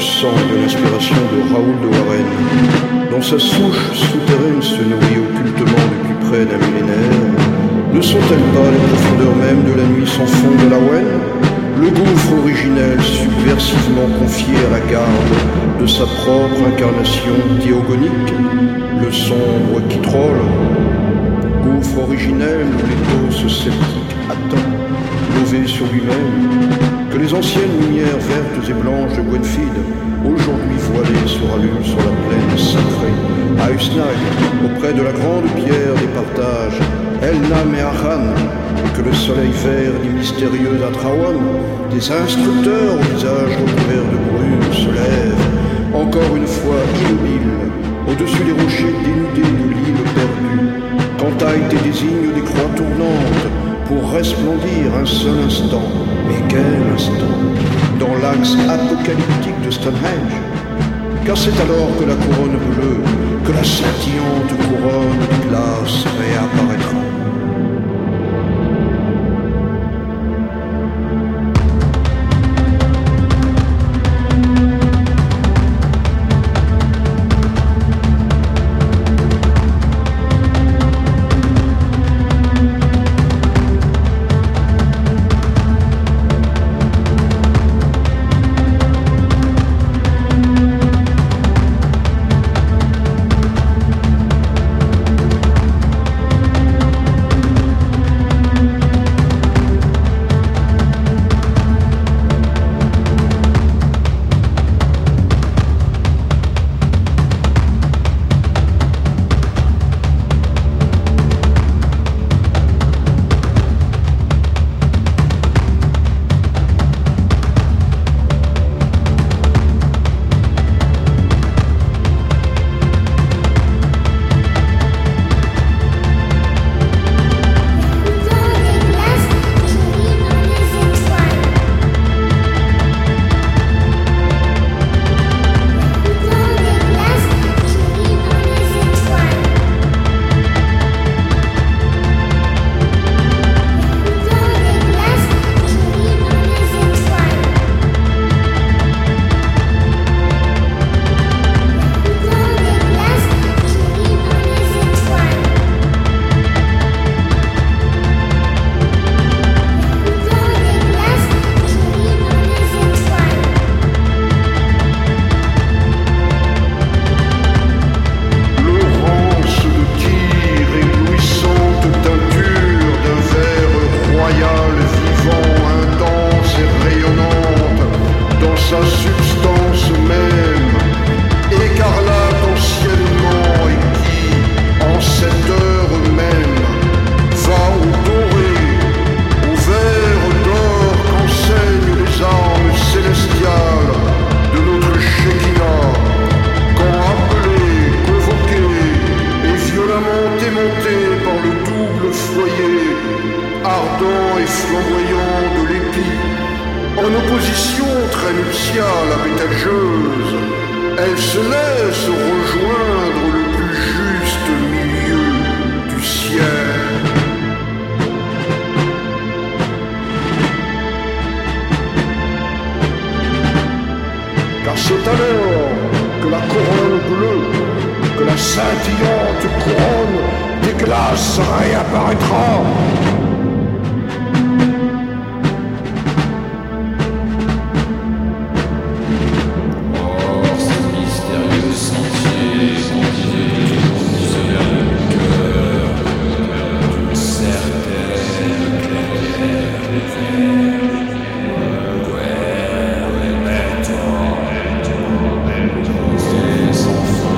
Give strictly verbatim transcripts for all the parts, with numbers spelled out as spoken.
sang et de l'inspiration de Raoul de Warren. Dont sa souche souterraine se nourrit occultement depuis près d'un millénaire. Ne sont-elles pas les profondeurs mêmes de la nuit sans fond de la Wen? Le gouffre originel subversivement confié à la garde de sa propre incarnation diogonique, le sombre qui troll. Gouffre originel où l'éthos sceptique attend, levé sur lui-même, que les anciennes lumières vertes et blanches de Gwenfield, aujourd'hui voilées, se rallument sur la plaine sacrée, à Usnag, auprès de la grande pierre des partages, Elnam et Aran, et que le soleil vert du mystérieux Atrawan, des instructeurs au visage recouvert de brume, se lèvent, encore une fois immobiles, au-dessus des rochers dénudés de l'île perdue, quand Haït désigne des croix tournantes pour resplendir un seul instant, mais quel instant, dans l'axe apocalyptique de Stonehenge. Car c'est alors que la couronne bleue, que la scintillante couronne de glace réapparaîtra.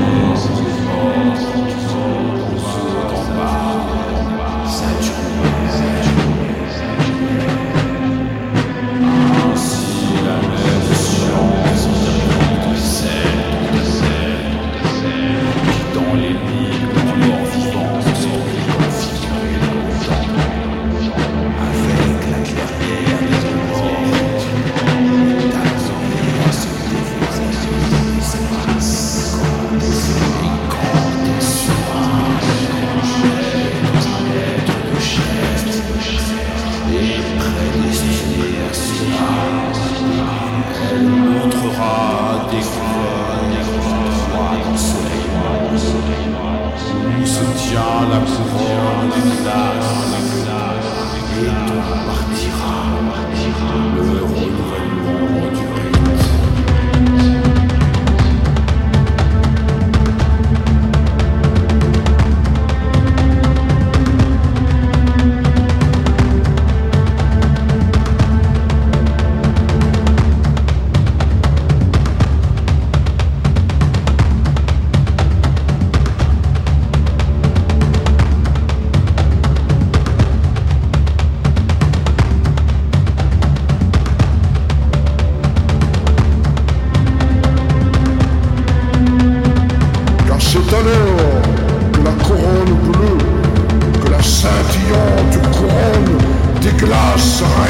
Saturne. se tient la couronne des glaces, et on partira le renouvellement du rite. C'est alors que la couronne bleue, que la scintillante couronne des glaces